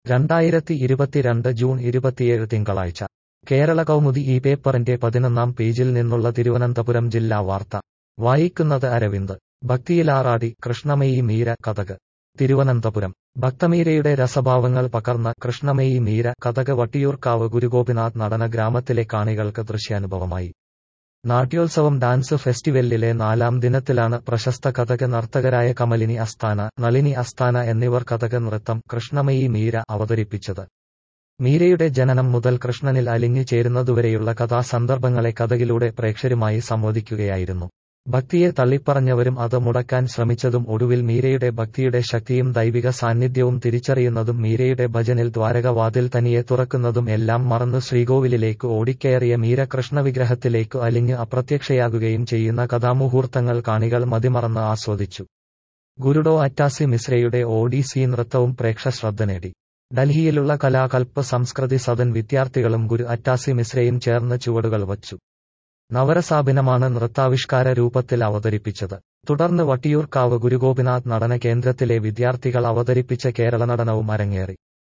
2022 June 27 തിങ്കളാഴ്ച കേരള കൗമുദി ഈ പേപ്പറിന്റെ 11-ാം പേജിൽ നിന്നുള്ള തിരുവനന്തപുരം ജില്ലാ വാർത്ത വായിക്കുന്നത് അരവിന്ദ്. ഭക്തിയിലാറാടി കൃഷ്ണമയി മീര കഥക്. തിരുവനന്തപുരം ഭക്തമീരയുടെ രസഭാവങ്ങൾ പകർന്ന കൃഷ്ണമയി മീര കഥക് വട്ടിയൂർക്കാവ് ഗുരുഗോപിനാഥ് നടന ഗ്രാമത്തിലെ കാണികൾക്ക് ദൃശ്യാനുഭവമായി. നാട്യോത്സവം ഡാൻസ് ഫെസ്റ്റിവലിലെ 4-ാം ദിനത്തിലാണ് പ്രശസ്ത കഥക് നർത്തകരായ കമലിനി അസ്താന, നളിനി അസ്താന എന്നിവർ കഥക് നൃത്തം കൃഷ്ണമയി മീര അവതരിപ്പിച്ചത്. മീരയുടെ ജനനം മുതൽ കൃഷ്ണനിൽ അലിഞ്ഞു ചേരുന്നതുവരെയുള്ള കഥാസന്ദർഭങ്ങളെ കഥകിലൂടെ പ്രേക്ഷകരുമായി സംവദിക്കുകയായിരുന്നു. ഭക്തിയെ തള്ളിപ്പറഞ്ഞവരും അത് മുടക്കാൻ ശ്രമിച്ചതും ഒടുവിൽ മീരയുടെ ഭക്തിയുടെ ശക്തിയും ദൈവിക സാന്നിധ്യവും തിരിച്ചറിയുന്നതും മീരയുടെ ഭജനിൽ ദ്വാരകവാതിൽ തനിയെ തുറക്കുന്നതും എല്ലാം മറന്നു ശ്രീകോവിലിലേക്ക് ഓടിക്കയറിയ മീര കൃഷ്ണവിഗ്രഹത്തിലേക്കു അലിഞ്ഞ് അപ്രത്യക്ഷയാകുകയും ചെയ്യുന്ന കഥാമുഹൂർത്തങ്ങൾ കാണികൾ മതിമറന്ന് ആസ്വദിച്ചു. ഗുരുഡോ അറ്റാസി മിശ്രയുടെ ഒഡീസി നൃത്തവും പ്രേക്ഷശ്രദ്ധ നേടി. ഡൽഹിയിലുള്ള കലാകൽപ് സംസ്കൃതി സദൻ വിദ്യാർത്ഥികളും ഗുരു അറ്റാസി മിശ്രയും ചേർന്ന് ചുവടുകൾ വച്ചു. നവരസാഭിനമാണ് നൃത്താവിഷ്കാര രൂപത്തിൽ അവതരിപ്പിച്ചത്. തുടർന്ന് വട്ടിയൂർക്കാവ് ഗുരുഗോപിനാഥ് നടന കേന്ദ്രത്തിലെ വിദ്യാർത്ഥികൾ അവതരിപ്പിച്ച കേരള നടനവും അരങ്ങേറി.